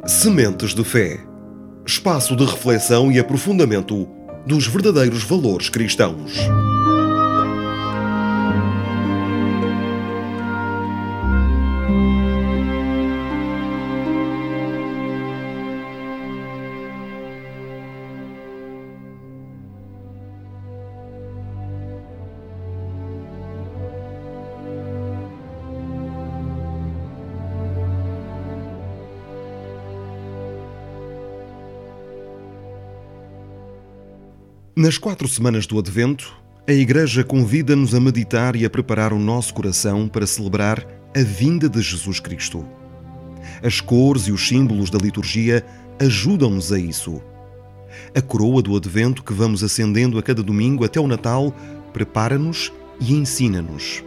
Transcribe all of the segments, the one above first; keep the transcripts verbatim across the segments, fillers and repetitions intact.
Sementes de Fé. Espaço de reflexão e aprofundamento dos verdadeiros valores cristãos. Nas quatro semanas do Advento, a Igreja convida-nos a meditar e a preparar o nosso coração para celebrar a vinda de Jesus Cristo. As cores e os símbolos da liturgia ajudam-nos a isso. A coroa do Advento que vamos acendendo a cada domingo até o Natal prepara-nos e ensina-nos.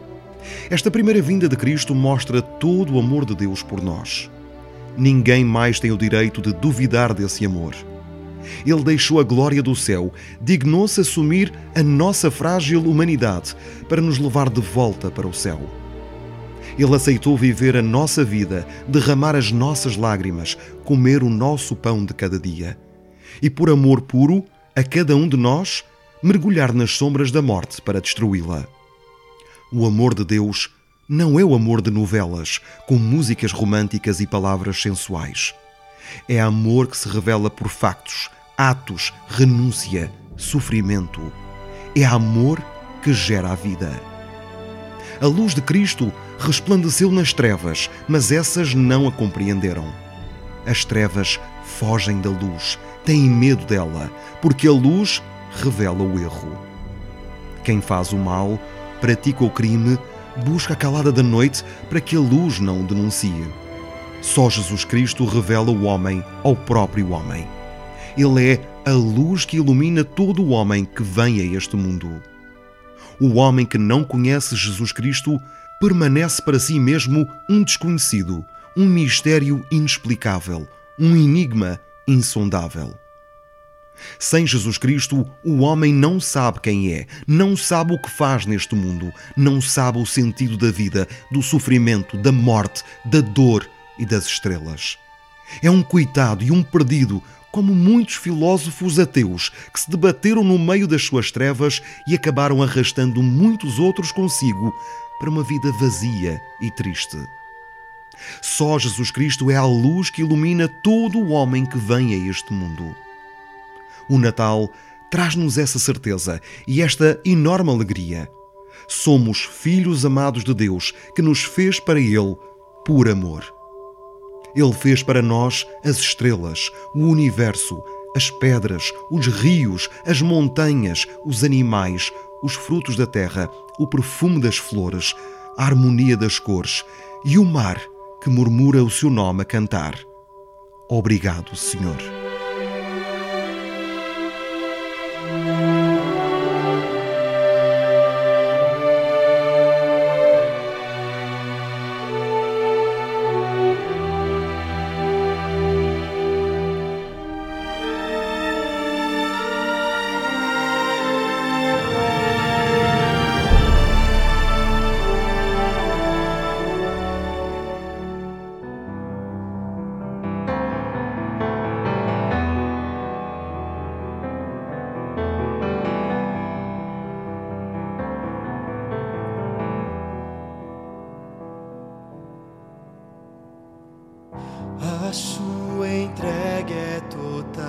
Esta primeira vinda de Cristo mostra todo o amor de Deus por nós. Ninguém mais tem o direito de duvidar desse amor. Ele deixou a glória do céu, dignou-se assumir a nossa frágil humanidade para nos levar de volta para o céu. Ele aceitou viver a nossa vida, derramar as nossas lágrimas, comer o nosso pão de cada dia. E por amor puro, a cada um de nós, mergulhar nas sombras da morte para destruí-la. O amor de Deus não é o amor de novelas, com músicas românticas e palavras sensuais. É amor que se revela por factos, atos, renúncia, sofrimento. É amor que gera a vida. A luz de Cristo resplandeceu nas trevas, mas essas não a compreenderam. As trevas fogem da luz, têm medo dela, porque a luz revela o erro. Quem faz o mal, pratica o crime, busca a calada da noite para que a luz não o denuncie. Só Jesus Cristo revela o homem ao próprio homem. Ele é a luz que ilumina todo o homem que vem a este mundo. O homem que não conhece Jesus Cristo permanece para si mesmo um desconhecido, um mistério inexplicável, um enigma insondável. Sem Jesus Cristo, o homem não sabe quem é, não sabe o que faz neste mundo, não sabe o sentido da vida, do sofrimento, da morte, da dor e das estrelas. É um coitado e um perdido, como muitos filósofos ateus que se debateram no meio das suas trevas e acabaram arrastando muitos outros consigo para uma vida vazia e triste. Só Jesus Cristo é a luz que ilumina todo o homem que vem a este mundo. O Natal traz-nos essa certeza e esta enorme alegria. Somos filhos amados de Deus, que nos fez para Ele por amor. Ele fez para nós as estrelas, o universo, as pedras, os rios, as montanhas, os animais, os frutos da terra, o perfume das flores, a harmonia das cores e o mar que murmura o seu nome a cantar. Obrigado, Senhor. A sua entrega é total.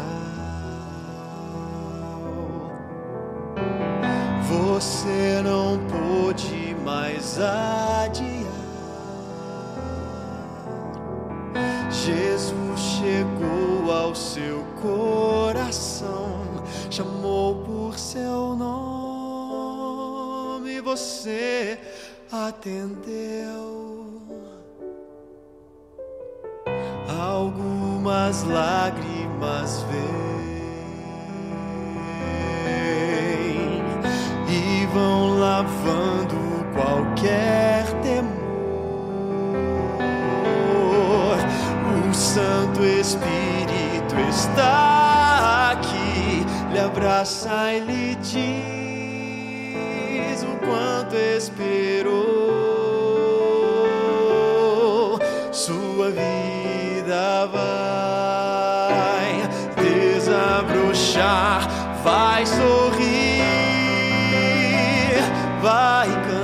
Você não pôde mais adiar. Jesus chegou ao seu coração, chamou por seu nome e você atendeu. Algumas lágrimas vêm e vão lavando qualquer temor. O Santo Espírito está aqui, lhe abraça e lhe diz o quanto esperou. Sua vida vai vai sorrir, vai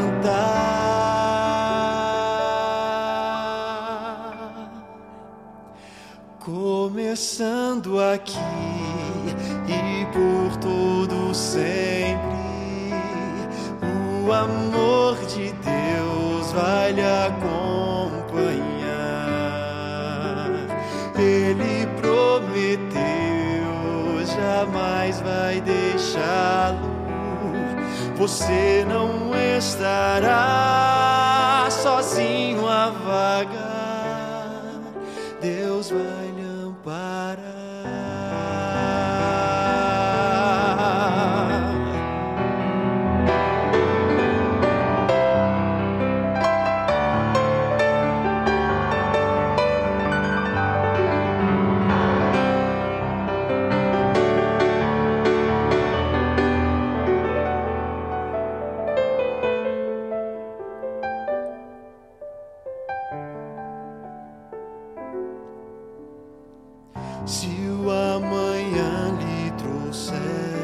cantar. Começando aqui e por todo sempre, o amor de Deus vai lhe acompanhar. Ele prometeu, jamais vai deixá-lo. Você não estará sozinho a vagar. Deus vai lhe amparar. Se o amanhã lhe trouxer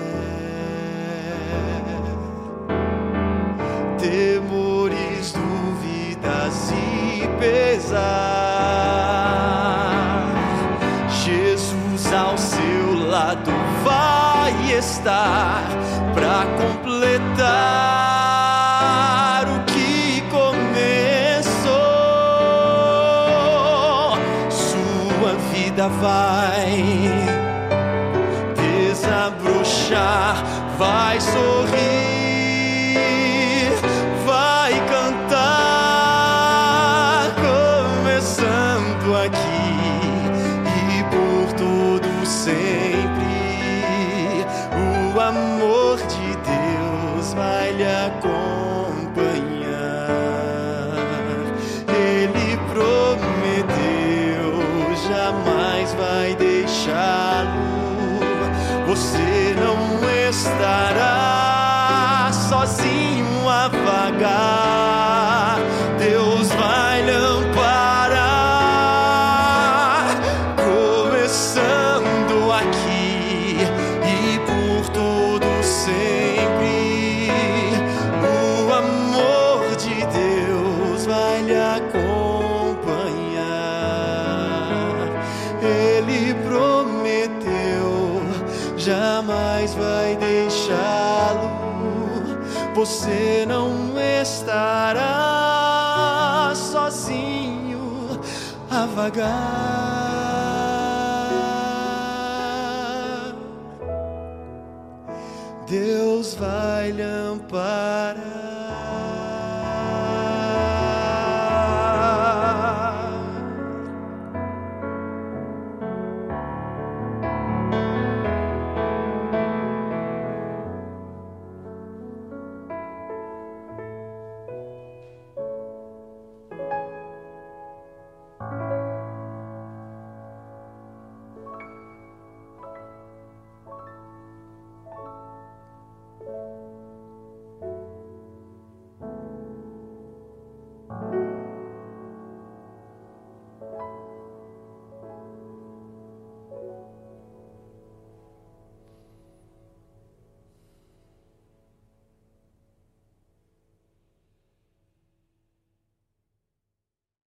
temores, dúvidas e pesar, Jesus ao seu lado vai estar para completar o que começou. Sua vida vai desabrochar, vai sorrir, vai cantar, começando aqui e por todo sempre. O amor de Deus vai lhe acompanhar. Ele prometeu, jamais vai deixá-lo. Você não estará sozinho a vagar. Deus vai lhe amparar, começando aqui e por todo sempre. O amor de Deus vai lhe acompanhar. Ele prometeu, jamais vai deixá-lo. Você não estará sozinho a vagar. Deus vai lhe amparar.